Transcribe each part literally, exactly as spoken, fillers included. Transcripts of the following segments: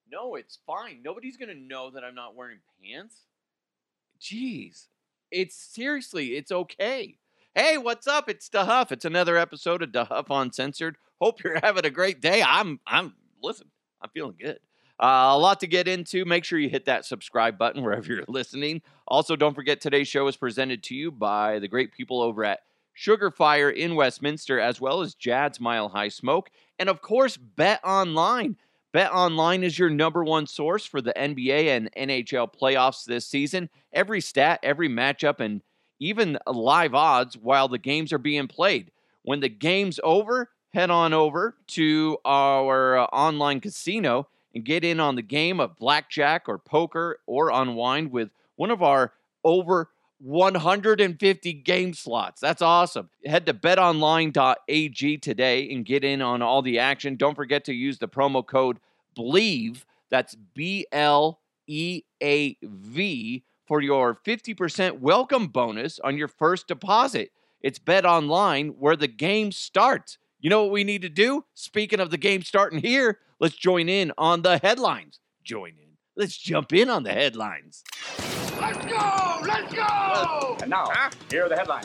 No, it's fine. Nobody's going to know that I'm not wearing pants. Jeez. It's seriously, it's okay. Hey, what's up? It's DeHuff. It's another episode of DeHuff Uncensored. Hope you're having a great day. I'm, I'm, listen, I'm feeling good. Uh, a lot to get into. Make sure you hit that subscribe button wherever you're listening. Also, don't forget today's show is presented to you by the great people over at Sugar Fire in Westminster, as well as Jad's Mile High Smoke. And of course, Bet Online. Bet Online is your number one source for the N B A and N H L playoffs this season. Every stat, every matchup, and even live odds while the games are being played. When the game's over, head on over to our uh, online casino and get in on the game of blackjack or poker or unwind with one of our over one hundred fifty game slots. That's awesome. Head to bet online dot a g today and get in on all the action. Don't forget to use the promo code BLEAV, that's B L E A V, for your fifty percent welcome bonus on your first deposit. It's Bet Online where the game starts. You know what we need to do? Speaking of the game starting here, let's join in on the headlines. Join in. Let's jump in on the headlines. Let's go! Let's go! And now, huh? Here are the headlines.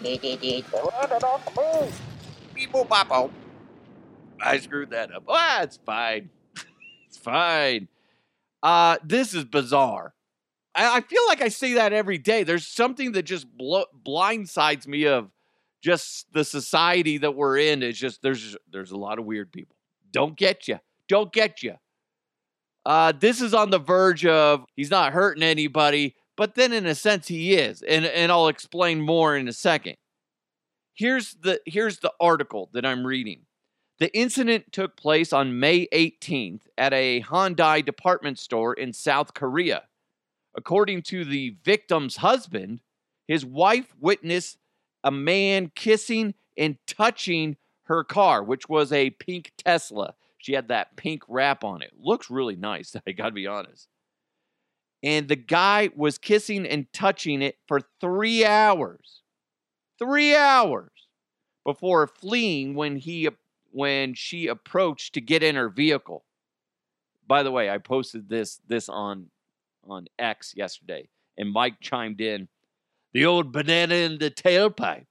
Beep, boop, bop, oh. I screwed that up. Ah, it's fine. It's fine. Uh, this is bizarre. I, I feel like I say that every day. There's something that just blo- blindsides me of just the society that we're in. It's just, there's, there's a lot of weird people. Don't get you. Don't get you. Uh, this is on the verge of, he's not hurting anybody, but then in a sense he is. And, and I'll explain more in a second. Here's the, here's the article that I'm reading. The incident took place on May eighteenth at a Hyundai department store in South Korea. According to the victim's husband, his wife witnessed a man kissing and touching her car, which was a pink Tesla. She had that pink wrap on it. Looks really nice, I gotta be honest. And the guy was kissing and touching it for three hours. Three hours before fleeing when he when she approached to get in her vehicle. By the way, I posted this this on on X yesterday, and Mike chimed in, the old banana in the tailpipe.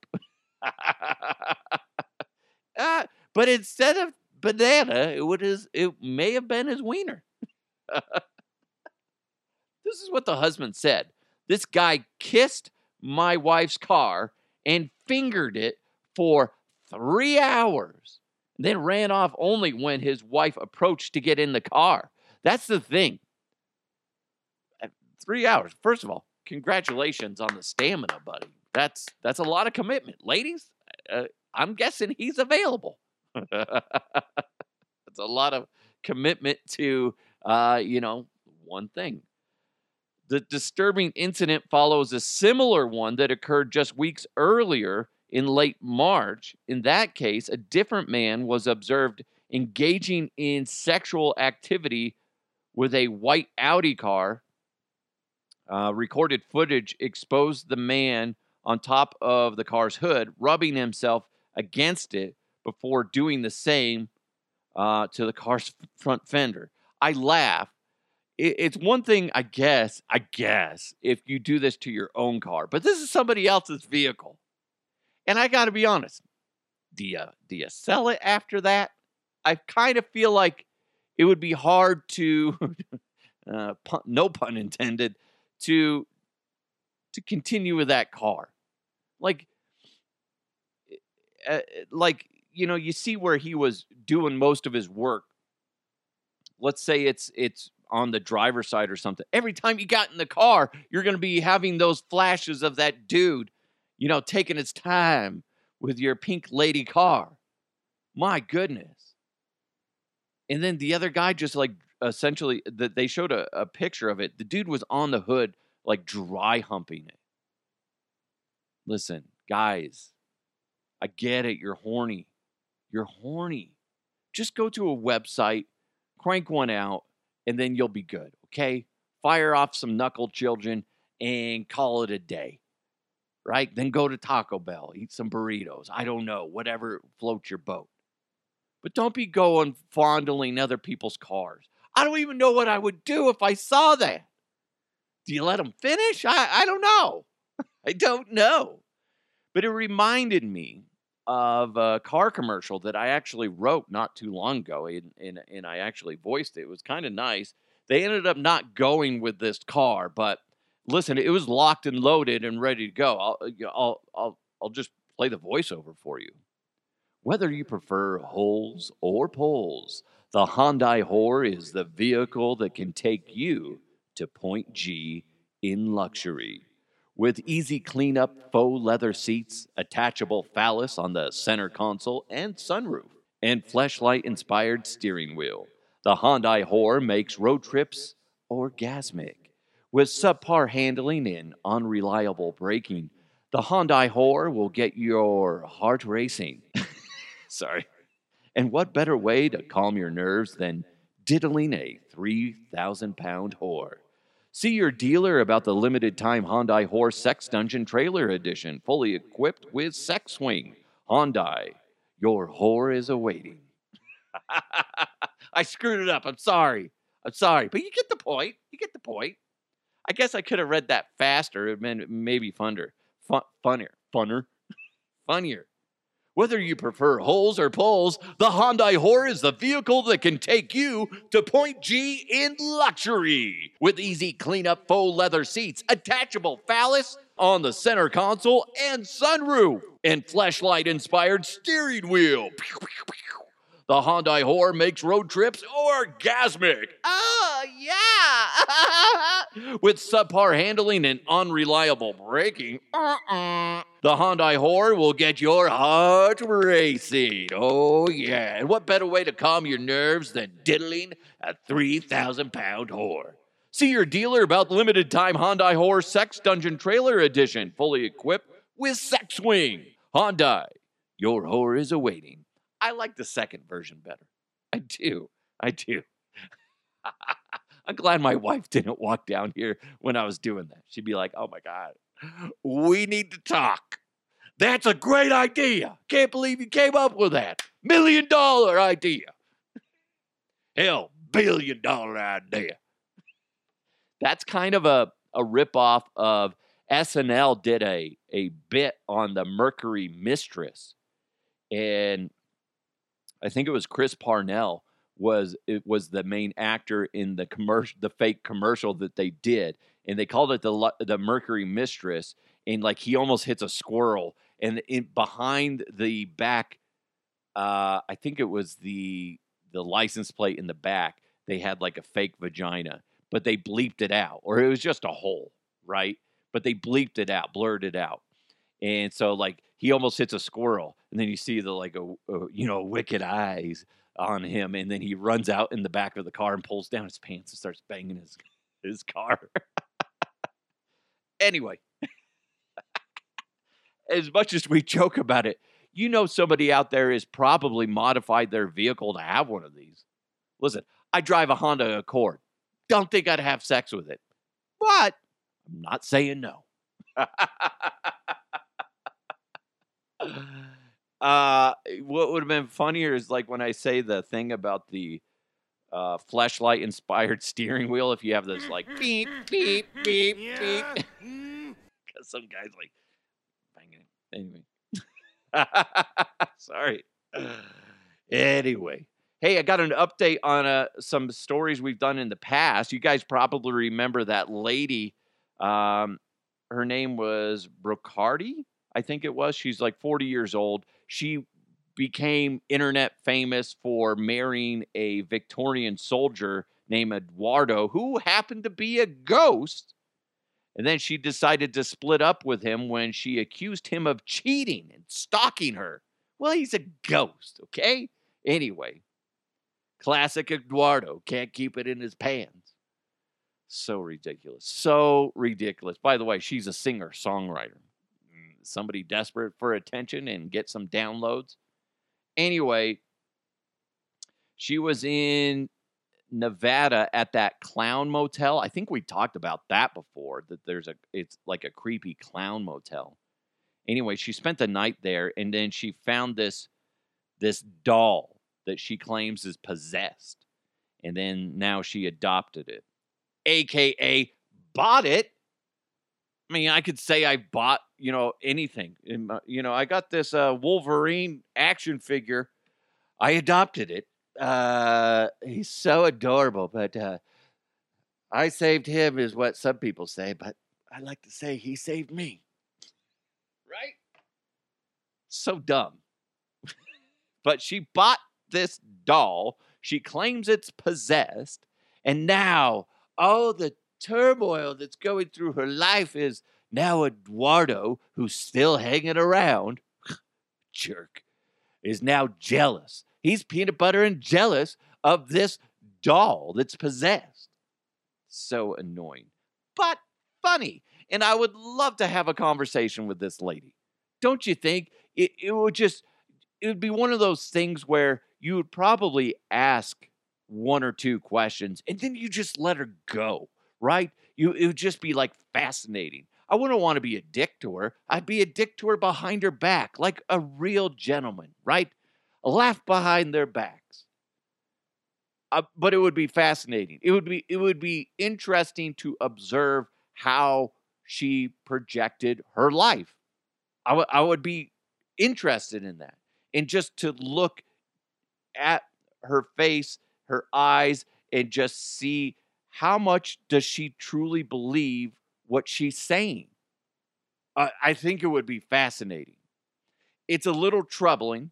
uh, but instead of banana, it would is it may have been his wiener. This is what the husband said. This guy kissed my wife's car and fingered it for three hours, and then ran off only when his wife approached to get in the car. That's the thing. Three hours. First of all, congratulations on the stamina, buddy. That's that's a lot of commitment. Ladies, uh, I'm guessing he's available. It's a lot of commitment to, uh, you know, one thing. The disturbing incident follows a similar one that occurred just weeks earlier in late March. In that case, a different man was observed engaging in sexual activity with a white Audi car. Uh, recorded footage exposed the man on top of the car's hood, rubbing himself against it before doing the same uh, to the car's front fender. I laugh. It, it's one thing, I guess, I guess, if you do this to your own car, but this is somebody else's vehicle. And I got to be honest, do you, do you sell it after that? I kind of feel like it would be hard to, uh, pun, no pun intended, to to continue with that car. Like, uh, like, you know, you see where he was doing most of his work. Let's say it's it's on the driver's side or something. Every time you got in the car, you're going to be having those flashes of that dude, you know, taking his time with your pink lady car. My goodness. And then the other guy just like essentially, that they showed a, a picture of it. The dude was on the hood, like dry humping it. Listen, guys, I get it. You're horny. You're horny. Just go to a website, crank one out, and then you'll be good, okay? Fire off some knuckle children and call it a day, right? Then go to Taco Bell, eat some burritos. I don't know, whatever floats your boat. But don't be going fondling other people's cars. I don't even know what I would do if I saw that. Do you let them finish? I, I don't know. I don't know. But it reminded me of a car commercial that I actually wrote not too long ago, and, and, and I actually voiced it. It was kind of nice. They ended up not going with this car, but listen, it was locked and loaded and ready to go. I'll, I'll, I'll, I'll just play the voiceover for you. Whether you prefer holes or poles, the Hyundai Hor is the vehicle that can take you to point G in luxury. With easy cleanup faux leather seats, attachable phallus on the center console and sunroof, and fleshlight-inspired steering wheel, the Hyundai Hor makes road trips orgasmic. With subpar handling and unreliable braking, the Hyundai Hor will get your heart racing. Sorry. And what better way to calm your nerves than diddling a three thousand pound whore? See your dealer about the limited time Hyundai Hor Sex Dungeon Trailer Edition, fully equipped with Sex Swing. Hyundai, your whore is awaiting. I screwed it up. I'm sorry. I'm sorry. But you get the point. You get the point. I guess I could have read that faster. It meant maybe funner. Fun, funnier. Funner. Funnier. Whether you prefer holes or poles, the Hyundai Hor is the vehicle that can take you to point G in luxury. With easy cleanup faux leather seats, attachable phallus on the center console and sunroof, and fleshlight-inspired steering wheel. The Hyundai Hor makes road trips orgasmic. Oh, yeah. With subpar handling and unreliable braking, uh-uh. the Hyundai Hor will get your heart racing. Oh, yeah. And what better way to calm your nerves than diddling a three thousand pound whore? See your dealer about limited time Hyundai Hor Sex Dungeon Trailer Edition, fully equipped with Sex Swing. Hyundai, your whore is awaiting. I like the second version better. I do. I do. I'm glad my wife didn't walk down here when I was doing that. She'd be like, oh my God, we need to talk. That's a great idea. Can't believe you came up with that. Million dollar idea. Hell, billion dollar idea. That's kind of a, a ripoff of S N L did a, a bit on the Mercury Mistress. And I think it was Chris Parnell was it was the main actor in the commercial, the fake commercial that they did, and they called it the the Mercury Mistress. And like he almost hits a squirrel, and in behind the back, uh, I think it was the the license plate in the back. They had like a fake vagina, but they bleeped it out, or it was just a hole, right? But they bleeped it out, blurred it out. And so, like, he almost hits a squirrel, and then you see the, like, a, a, you know, wicked eyes on him, and then he runs out in the back of the car and pulls down his pants and starts banging his, his car. Anyway, as much as we joke about it, you know somebody out there has probably modified their vehicle to have one of these. Listen, I drive a Honda Accord. Don't think I'd have sex with it. But I'm not saying no. Uh, what would have been funnier is like when I say the thing about the uh, fleshlight inspired steering wheel. If you have this like beep beep beep yeah. beep, because some guys like banging it. Anyway, sorry. Anyway, hey, I got an update on uh, some stories we've done in the past. You guys probably remember that lady. Um, her name was Brocardi. I think it was. She's like forty years old. She became internet famous for marrying a Victorian soldier named Eduardo, who happened to be a ghost. And then she decided to split up with him when she accused him of cheating and stalking her. Well, he's a ghost, okay? Anyway, classic Eduardo. Can't keep it in his pants. So ridiculous. So ridiculous. By the way, she's a singer-songwriter. Somebody desperate for attention and get some downloads. Anyway, she was in Nevada at that clown motel. I think we talked about that before, that there's a, it's like a creepy clown motel. Anyway, she spent the night there, and then she found this, this doll that she claims is possessed. And then now she adopted it, A K A bought it. I mean, I could say I bought, you know, anything. In my, you know, I got this uh, Wolverine action figure. I adopted it. Uh, he's so adorable, but uh, I saved him is what some people say, but I like to say he saved me. Right? So dumb. But she bought this doll. She claims it's possessed. And now, oh, the turmoil that's going through her life is now Eduardo, who's still hanging around, jerk, is now jealous. He's peanut butter and jealous of this doll that's possessed. So annoying, but funny. And I would love to have a conversation with this lady. Don't you think? It, it would just, it would be one of those things where you would probably ask one or two questions and then you just let her go, right? You, it would just be like fascinating. I wouldn't want to be a dick to her. I'd be a dick to her behind her back, like a real gentleman, right? A laugh behind their backs. Uh, but it would be fascinating. It would be it would be interesting to observe how she projected her life. I would I would be interested in that, and just to look at her face, her eyes, and just see how much does she truly believe what she's saying. Uh, I think it would be fascinating. It's a little troubling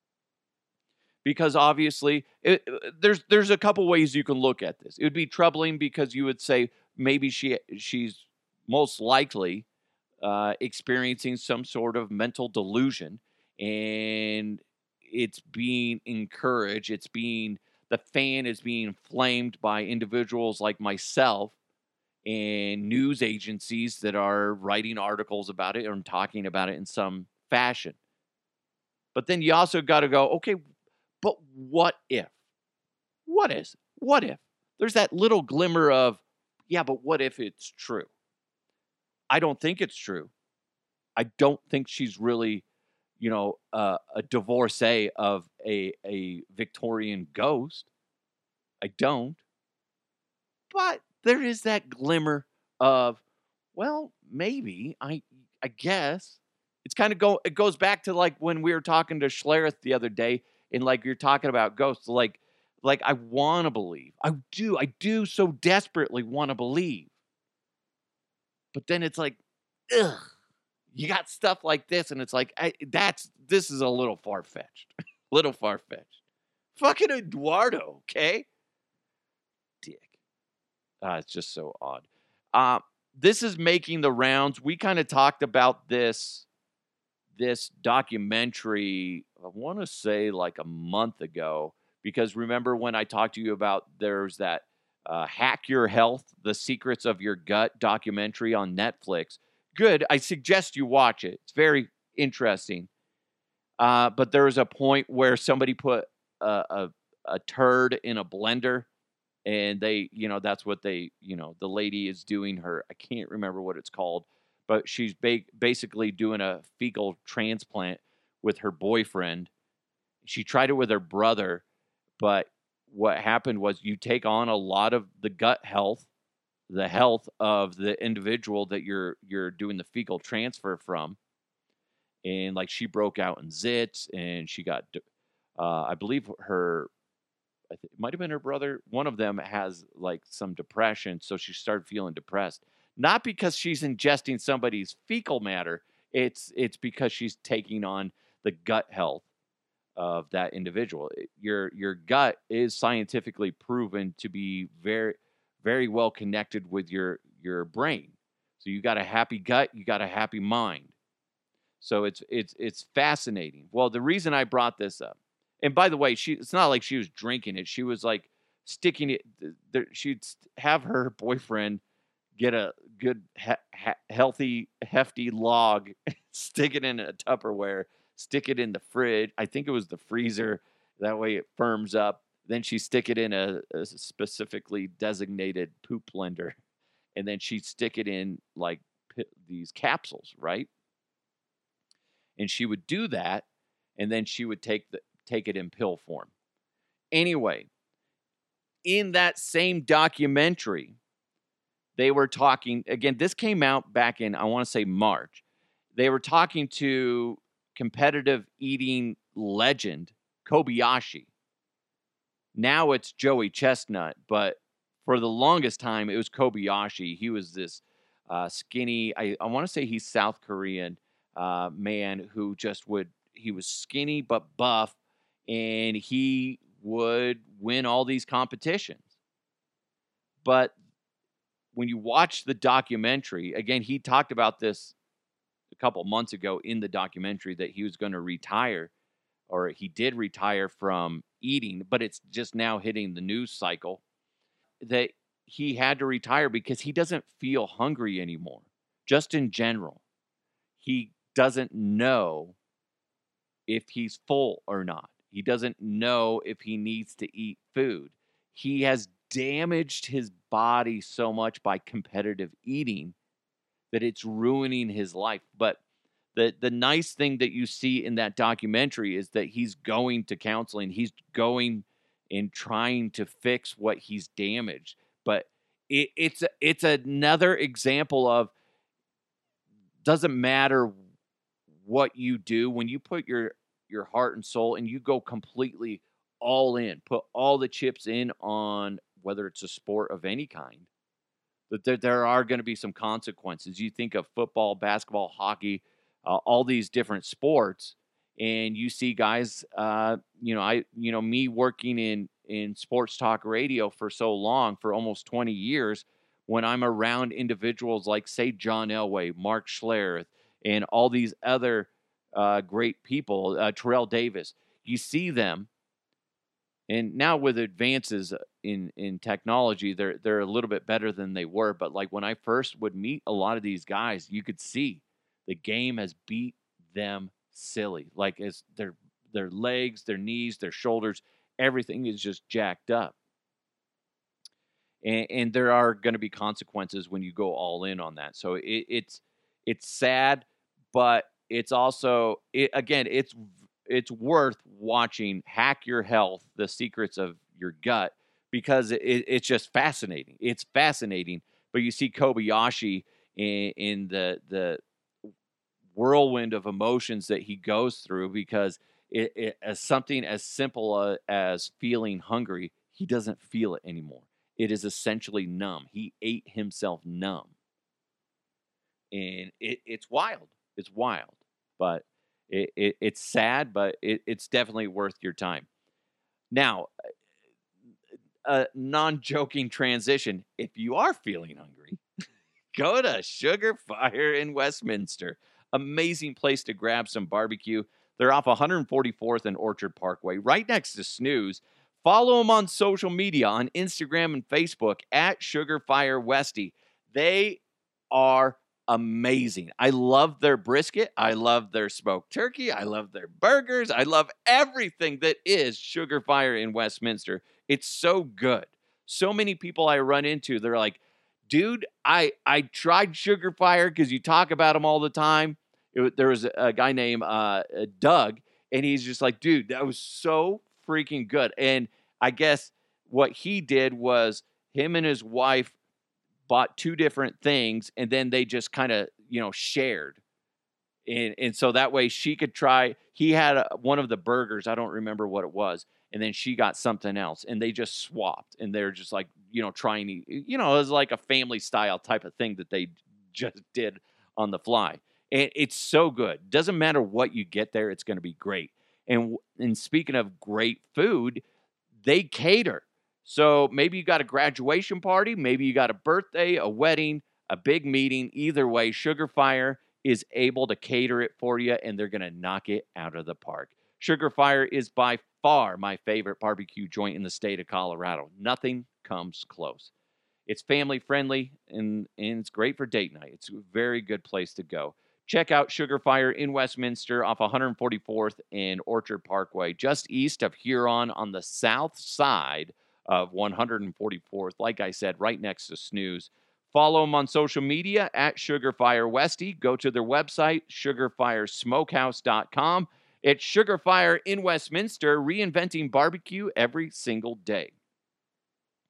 because obviously it, there's there's a couple ways you can look at this. It would be troubling because you would say maybe she she's most likely uh, experiencing some sort of mental delusion, and it's being encouraged. It's being the fan is being flamed by individuals like myself and news agencies that are writing articles about it and talking about it in some fashion. But then you also got to go, okay, but what if? What is? What if? There's that little glimmer of, yeah, but what if it's true? I don't think it's true. I don't think she's really, you know, uh, a divorcee of a, a Victorian ghost. I don't. But there is that glimmer of, well, maybe, I I guess. It's kind of go, it goes back to like when we were talking to Schlereth the other day, and like you're talking about ghosts, like, like I want to believe. I do. I do so desperately want to believe. But then it's like, ugh, you got stuff like this, and it's like, I, that's, this is a little far-fetched. little far-fetched. Fucking Eduardo, okay? Dick. Uh, it's just so odd. Uh, this is making the rounds. We kind of talked about this, this documentary, I want to say like a month ago, because remember when I talked to you about there's that uh, Hack Your Health, The Secrets of Your Gut documentary on Netflix. Good. I suggest you watch it. It's very interesting. Uh, but there was a point where somebody put a, a, a turd in a blender, and they, you know, that's what they, you know, the lady is doing her, I can't remember what it's called, but she's ba- basically doing a fecal transplant with her boyfriend. She tried it with her brother, but what happened was you take on a lot of the gut health, the health of the individual that you're you're doing the fecal transfer from. And like she broke out in zits, and she got, uh, I believe her, I think it might have been her brother. One of them has like some depression, so she started feeling depressed. Not because she's ingesting somebody's fecal matter. It's it's because she's taking on the gut health of that individual. Your your gut is scientifically proven to be very very well connected with your your brain. So you got a happy gut, you got a happy mind. So it's it's it's fascinating. Well, the reason I brought this up, and by the way, she it's not like she was drinking it. She was like sticking it. There, she'd have her boyfriend get a good, he, he, healthy, hefty log, stick it in a Tupperware, stick it in the fridge. I think it was the freezer. That way it firms up. Then she stick it in a, a specifically designated poop blender, and then she'd stick it in like p- these capsules, right? And she would do that, and then she would take the take it in pill form. Anyway, in that same documentary, they were talking, again, this came out back in, I want to say March. They were talking to competitive eating legend Kobayashi. Now it's Joey Chestnut, but for the longest time, it was Kobayashi. He was this uh, skinny, I, I want to say he's South Korean uh, man who just would, he was skinny but buff, and he would win all these competitions. But when you watch the documentary, again, he talked about this a couple months ago in the documentary that he was going to retire, or he did retire from eating, but it's just now hitting the news cycle that he had to retire because he doesn't feel hungry anymore. Just in general, he doesn't know if he's full or not. He doesn't know if he needs to eat food. He has damaged his body so much by competitive eating that it's ruining his life. But the the nice thing that you see in that documentary is that he's going to counseling. He's going and trying to fix what he's damaged. But it, it's it's another example of, doesn't matter what you do, when you put your your heart and soul and you go completely all in, put all the chips in on whether it's a sport of any kind, that there, there are going to be some consequences. You think of football, basketball, hockey, uh, all these different sports, and you see guys, uh, you know, I, you know, me working in, in sports talk radio for so long, for almost twenty years, when I'm around individuals like, say, John Elway, Mark Schlereth, and all these other uh, great people, uh, Terrell Davis, you see them. And now with advances in, in technology, they're they're a little bit better than they were. But like when I first would meet a lot of these guys, you could see the game has beat them silly. Like as their their legs, their knees, their shoulders, everything is just jacked up. And, and there are going to be consequences when you go all in on that. So it, it's it's sad, but it's also it, again it's. It's worth watching Hack Your Health, The Secrets of Your Gut, because it, it's just fascinating. It's fascinating. But you see Kobayashi in, in the the whirlwind of emotions that he goes through, because it, it, as something as simple uh, as feeling hungry, he doesn't feel it anymore. It is essentially numb. He ate himself numb. And it, it's wild. It's wild. But It, it, it's sad, but it, it's definitely worth your time. Now, a non-joking transition. If you are feeling hungry, go to Sugar Fire in Westminster. Amazing place to grab some barbecue. They're off one forty-fourth and Orchard Parkway, right next to Snooze. Follow them on social media, on Instagram and Facebook, at Sugar Fire Westy. They are amazing. I love their brisket. I love their smoked turkey. I love their burgers. I love everything that is Sugar Fire in Westminster. It's so good. So many people I run into, they're like, dude, I, I tried Sugar Fire because you talk about them all the time. It, there was a, a guy named uh, Doug, and he's just like, dude, that was so freaking good. And I guess what he did was him and his wife bought two different things, and then they just kind of, you know, shared. And and so that way she could try, he had a, one of the burgers, I don't remember what it was, and then she got something else, and they just swapped, and they're just like, you know, trying to, you know, it was like a family style type of thing that they just did on the fly. And it's so good. Doesn't matter what you get there, it's going to be great. And and speaking of great food, they cater. So maybe you got a graduation party, maybe you got a birthday, a wedding, a big meeting. Either way, Sugar Fire is able to cater it for you, and they're going to knock it out of the park. Sugar Fire is by far my favorite barbecue joint in the state of Colorado. Nothing comes close. It's family friendly, and, and it's great for date night. It's a very good place to go. Check out Sugar Fire in Westminster off one forty-fourth and Orchard Parkway, just east of Huron on the south side of one forty-fourth. Like I said, right next to Snooze. Follow them on social media at Sugar Fire Westy. Go to their website, sugar fire smokehouse dot com. It's Sugar Fire in Westminster, reinventing barbecue every single day.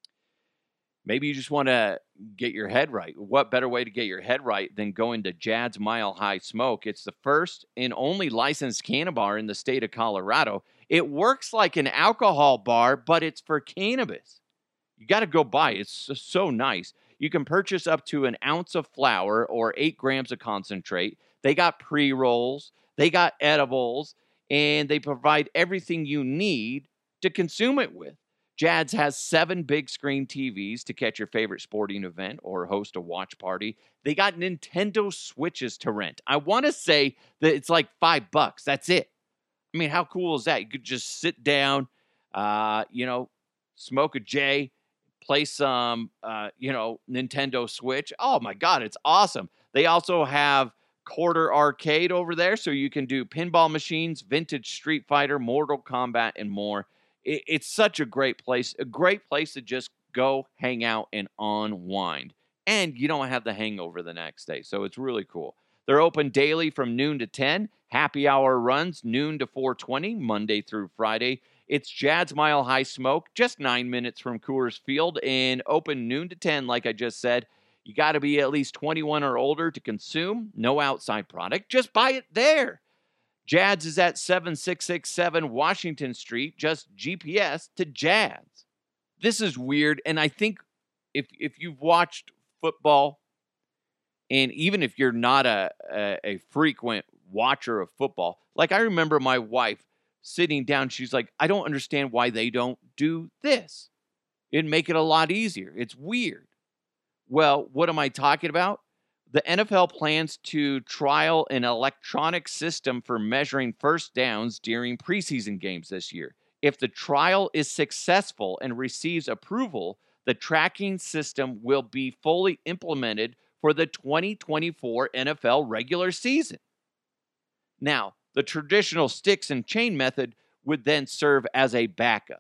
maybe you just want to get your head right. What better way to get your head right than going to Jad's Mile High Smoke? It's the first and only licensed canna bar in the state of Colorado. It works like an alcohol bar, but it's for cannabis. You got to go buy it. It's so, so nice. You can purchase up to an ounce of flour or eight grams of concentrate. They got pre-rolls, they got edibles, and they provide everything you need to consume it with. Jad's has seven big screen T Vs to catch your favorite sporting event or host a watch party. They got Nintendo Switches to rent. I want to say that it's like five bucks. That's it. I mean, how cool is that? You could just sit down, uh, you know, smoke a J, play some, uh, you know, Nintendo Switch. Oh, my God, it's awesome. They also have Quarter Arcade over there, so you can do pinball machines, vintage Street Fighter, Mortal Kombat, and more. It, it's such a great place, a great place to just go hang out and unwind. And you don't have the hangover the next day, so it's really cool. They're open daily from noon to ten. Happy hour runs noon to four twenty, Monday through Friday. It's Jad's Mile High Smoke, just nine minutes from Coors Field, and open noon to ten, like I just said. You got to be at least twenty-one or older to consume. No outside product. Just buy it there. Jad's is at seven six six seven Washington Street. Just G P S to Jad's. This is weird, and I think if if you've watched football, and even if you're not a, a, a frequent watcher of football, like I remember my wife sitting down, she's like, I don't understand why they don't do this. It'd make it a lot easier. It's weird. Well, what am I talking about? The N F L plans to trial an electronic system for measuring first downs during preseason games this year. If the trial is successful and receives approval, the tracking system will be fully implemented for the twenty twenty-four N F L regular season. Now, the traditional sticks and chain method would then serve as a backup.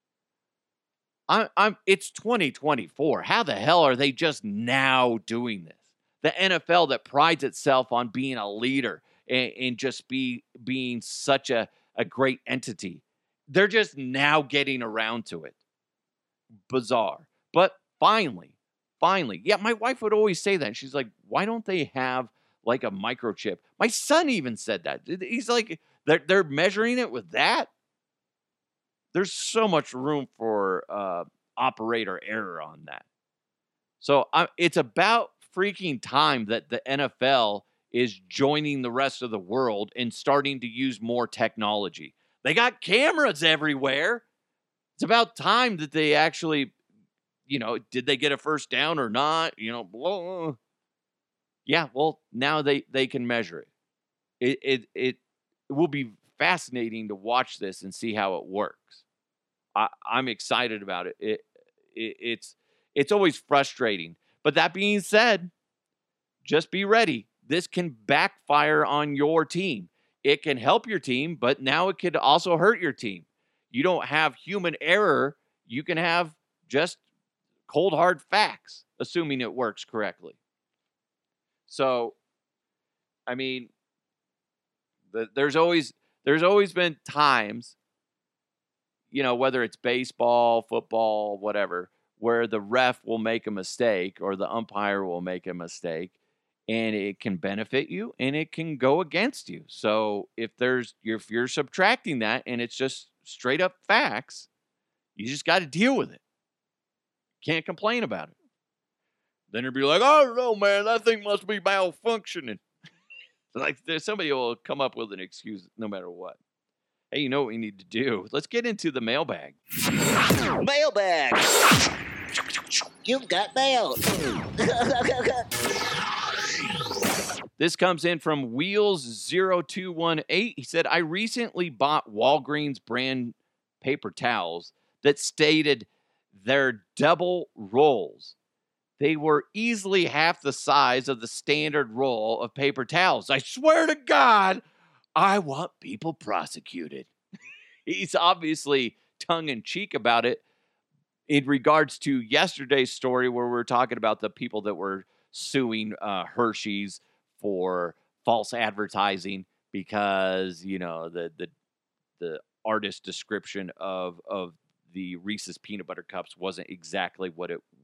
I'm, I'm, it's twenty twenty-four. How the hell are they just now doing this? The N F L that prides itself on being a leader and, and just be being such a, a great entity. They're just now getting around to it. Bizarre. But finally, finally, yeah, my wife would always say that. She's like, why don't they have like a microchip? My son even said that. He's like, they're, they're measuring it with that? There's so much room for uh, operator error on that. So uh, it's about freaking time that the N F L is joining the rest of the world and starting to use more technology. They got cameras everywhere. It's about time that they actually, you know, did they get a first down or not? You know, blah. Yeah, well, now they, they can measure it. It, it. it will be fascinating to watch this and see how it works. I, I'm excited about it. It, it. It's it's always frustrating. But that being said, just be ready. This can backfire on your team. It can help your team, but now it could also hurt your team. You don't have human error. You can have just cold, hard facts, assuming it works correctly. So, I mean, the, there's always there's always been times, you know, whether it's baseball, football, whatever, where the ref will make a mistake or the umpire will make a mistake, and it can benefit you and it can go against you. So if there's if you're subtracting that and it's just straight up facts, you just got to deal with it. Can't complain about it. Then you'll be like, I don't know, man, that thing must be malfunctioning. Like there's somebody will come up with an excuse no matter what. Hey, you know what we need to do? Let's get into the mailbag. Mailbag. You've got mail. This comes in from Wheels zero two one eight. He said, I recently bought Walgreens brand paper towels that stated they're double rolls. They were easily half the size of the standard roll of paper towels. I swear to God, I want people prosecuted. He's obviously tongue-in-cheek about it in regards to yesterday's story where we were talking about the people that were suing uh, Hershey's for false advertising because, you know, the the the artist description of of the Reese's peanut butter cups wasn't exactly what it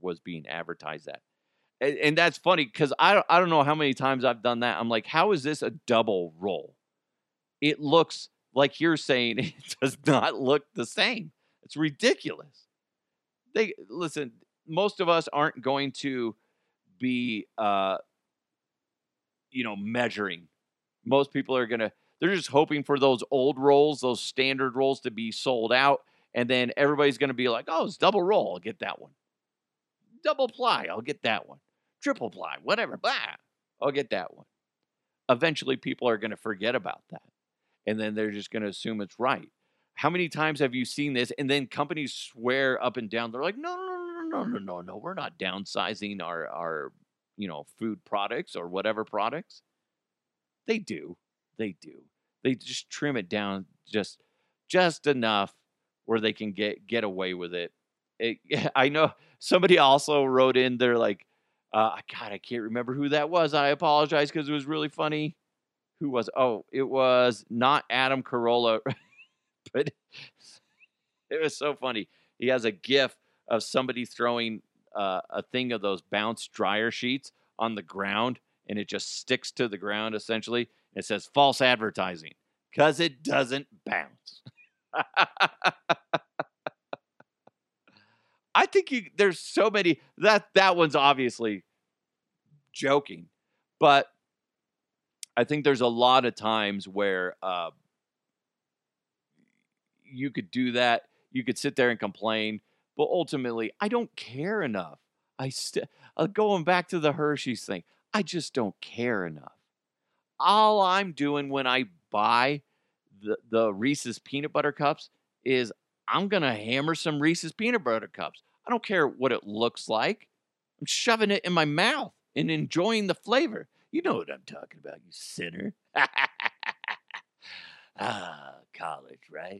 was being advertised at. And, and that's funny because I don't, I don't know how many times I've done that. I'm like, how is this a double roll? It looks like you're saying it does not look the same. It's ridiculous. They listen, most of us aren't going to be uh you know measuring. Most people are gonna they're just hoping for those old rolls, those standard rolls to be sold out, and then everybody's gonna be like, oh, it's double roll, I'll get that one. Double ply, I'll get that one. Triple ply, whatever, blah, I'll get that one. Eventually people are gonna forget about that. And then they're just gonna assume it's right. How many times have you seen this? And then companies swear up and down. They're like, no, no, no, no, no, no, no, no. We're not downsizing our, our, you know, food products or whatever products. They do. They do. They just trim it down just, just enough where they can get, get away with it. it I know somebody also wrote in, they're like, uh, God, I can't remember who that was. I apologize because it was really funny. Who was, oh, it was not Adam Carolla. But it was so funny. He has a GIF of somebody throwing uh, a thing of those bounce dryer sheets on the ground, and it just sticks to the ground, essentially. It says false advertising because it doesn't bounce. I think you, there's so many. That, that one's obviously joking, but I think there's a lot of times where uh, you could do that. You could sit there and complain, but ultimately, I don't care enough. I st- uh, going back to the Hershey's thing, I just don't care enough. All I'm doing when I buy the, the Reese's peanut butter cups is I'm gonna hammer some Reese's peanut butter cups. I don't care what it looks like. I'm shoving it in my mouth and enjoying the flavor. You know what I'm talking about, you sinner. Ah, college, right?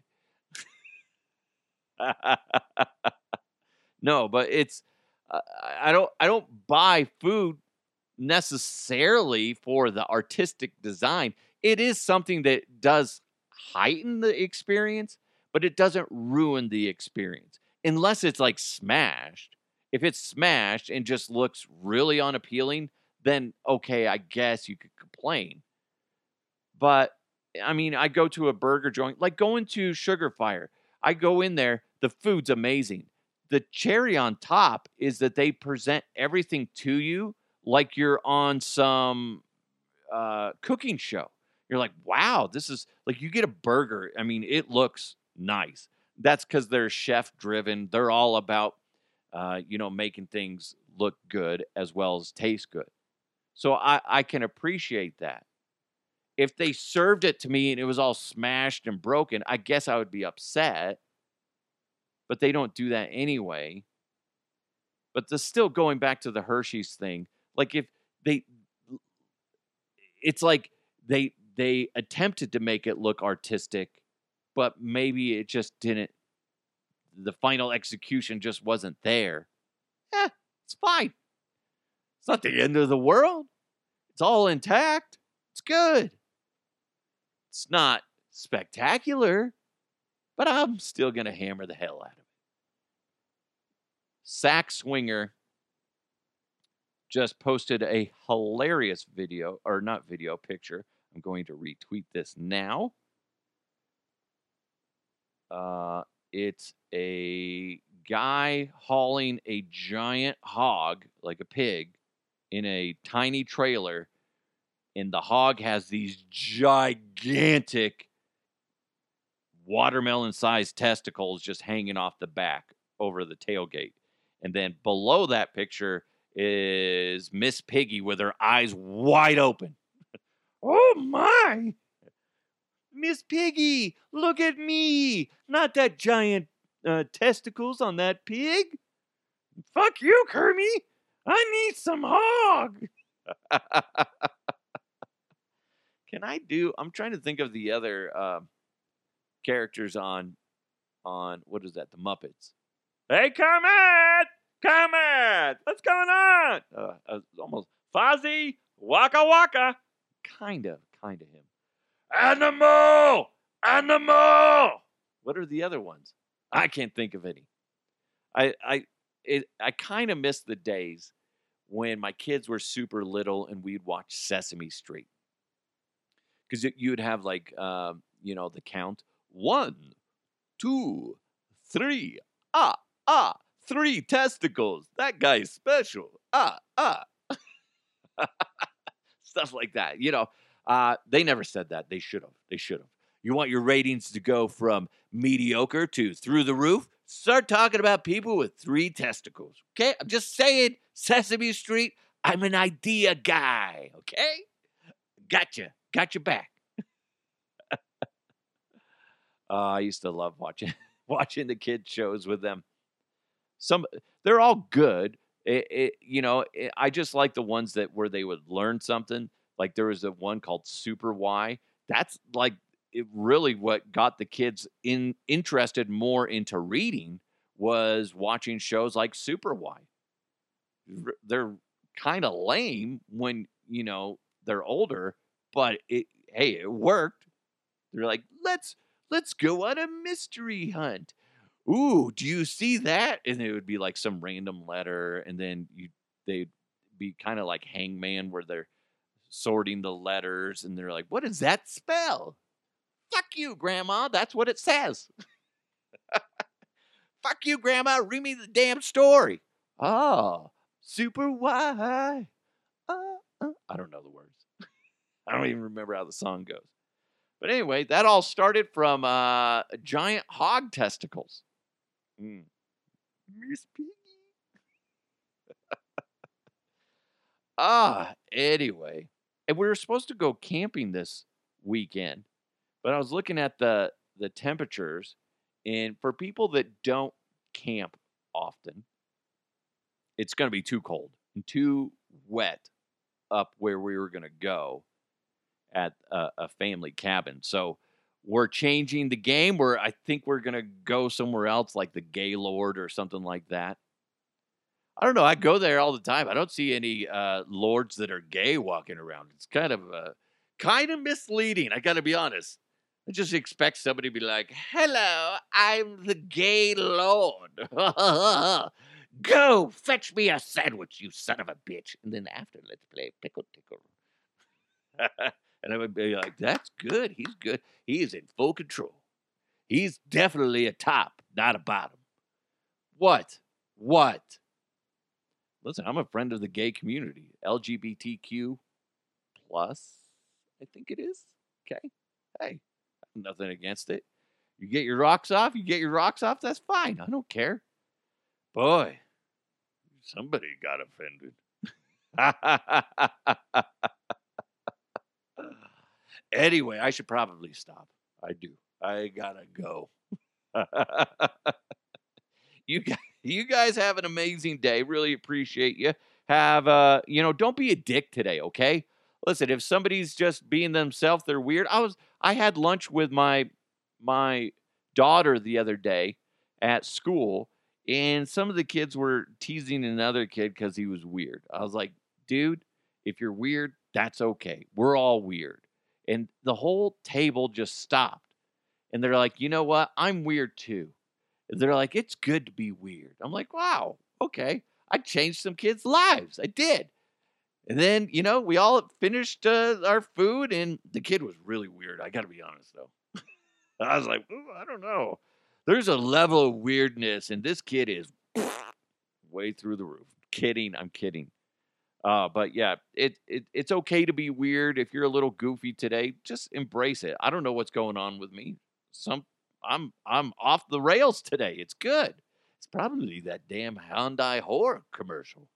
No, but it's uh, I don't I don't buy food necessarily for the artistic design. It is something that does heighten the experience, but it doesn't ruin the experience unless it's like smashed. If it's smashed and just looks really unappealing, then okay, I guess you could complain. But I mean, I go to a burger joint, like going to Sugar Fire. I go in there, the food's amazing. The cherry on top is that they present everything to you like you're on some uh, cooking show. You're like, wow, this is like you get a burger. I mean, it looks nice. That's because they're chef driven. They're all about, uh, you know, making things look good as well as taste good. So I, I can appreciate that. If they served it to me and it was all smashed and broken, I guess I would be upset. But they don't do that anyway. But the still going back to the Hershey's thing, like if they, it's like they they attempted to make it look artistic, but maybe it just didn't. The final execution just wasn't there. Eh, it's fine. It's not the end of the world. It's all intact. It's good. It's not spectacular, but I'm still going to hammer the hell out of it. Sack Swinger just posted a hilarious video, or not video, picture. I'm going to retweet this now. Uh, it's a guy hauling a giant hog, like a pig, in a tiny trailer, and the hog has these gigantic watermelon-sized testicles just hanging off the back over the tailgate. And then below that picture is Miss Piggy with her eyes wide open. Oh, my! Miss Piggy, look at me! Not that giant uh, testicles on that pig. Fuck you, Kermie! I need some hog! Can I do... I'm trying to think of the other uh, characters on, on... What is that? The Muppets. Hey, Kermit! Kermit! What's going on? Uh, uh, almost Fozzie, Waka Waka. Kind of, kind of him. Animal! Animal! What are the other ones? I can't think of any. I, I, it I kind of miss the days when my kids were super little and we'd watch Sesame Street because you'd have like um, you know the count one, two, three, ah ah, three testicles. That guy's special. Ah ah, stuff like that. You know, uh, they never said that. They should have. They should have. You want your ratings to go from mediocre to through the roof? Start talking about people with three testicles. Okay? I'm just saying, Sesame Street, I'm an idea guy. Okay? Gotcha. Got your back. uh, I used to love watching watching the kids shows with them. Some they're all good. It, it, you know, it, I just like the ones that where they would learn something. Like there was a one called Super Why. That's like it really what got the kids in interested more into reading was watching shows like Super Why. R- They're kind of lame when you know they're older, but it hey, it worked. They're like, let's let's go on a mystery hunt. Ooh, do you see that? And it would be like some random letter, and then you they'd be kind of like Hangman, where they're sorting the letters, and they're like, "What does that spell?" Fuck you, Grandma. That's what it says. Fuck you, Grandma. Read me the damn story. Oh, super why? Uh, uh. I don't know the words. I don't even remember how the song goes. But anyway, that all started from uh, giant hog testicles. Mm. Miss Piggy. Ah, anyway. And we were supposed to go camping this weekend, but I was looking at the the temperatures, and for people that don't camp often, it's going to be too cold and too wet up where we were going to go at a, a family cabin. So we're changing the game. Where I think we're going to go somewhere else, like the Gaylord or something like that. I don't know. I go there all the time. I don't see any uh, lords that are gay walking around. It's kind of uh, kind of misleading. I got to be honest. I just expect somebody to be like, "Hello, I'm the gay lord. Go fetch me a sandwich, you son of a bitch, and then after let's play pickle tickle." And I would be like, "That's good. He's good. He is in full control. He's definitely a top, not a bottom." What? What? Listen, I'm a friend of the gay community. L G B T Q plus, I think it is. Okay. Hey, nothing against it. You get your rocks off, you get your rocks off, that's fine. I don't care. Boy, somebody got offended. Anyway, I should probably stop. I do. I gotta go. You guys, you guys have an amazing day. Really appreciate you. Have uh, you know, don't be a dick today, okay? Listen, if somebody's just being themselves, they're weird. I was I had lunch with my my daughter the other day at school, and some of the kids were teasing another kid because he was weird. I was like, dude, if you're weird, that's okay. We're all weird. And the whole table just stopped. And they're like, you know what? I'm weird too. They're like, it's good to be weird. I'm like, wow, okay. I changed some kids' lives. I did. And then, you know, we all finished uh, our food, and the kid was really weird. I got to be honest, though. I was like, ooh, I don't know. There's a level of weirdness, and this kid is way through the roof. Kidding. I'm kidding. Uh, but yeah, it, it it's okay to be weird. If you're a little goofy today, just embrace it. I don't know what's going on with me. Some I'm I'm off the rails today. It's good. It's probably that damn Hyundai horror commercial.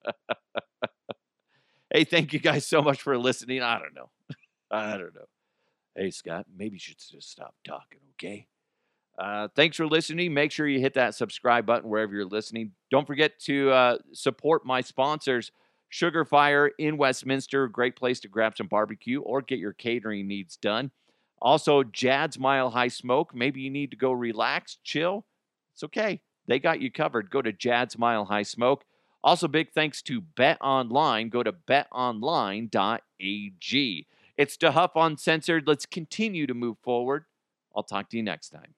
Hey, thank you guys so much for listening. I don't know. I don't know. Hey, Scott, maybe you should just stop talking, okay? Uh, thanks for listening. Make sure you hit that subscribe button wherever you're listening. Don't forget to uh, support my sponsors, Sugar Fire in Westminster, great place to grab some barbecue or get your catering needs done. Also, Jad's Mile High Smoke. Maybe you need to go relax, chill. It's okay. They got you covered. Go to Jad's Mile High Smoke. Also, big thanks to Bet Online. Go to bet online dot a g. It's DeHuff Uncensored. Let's continue to move forward. I'll talk to you next time.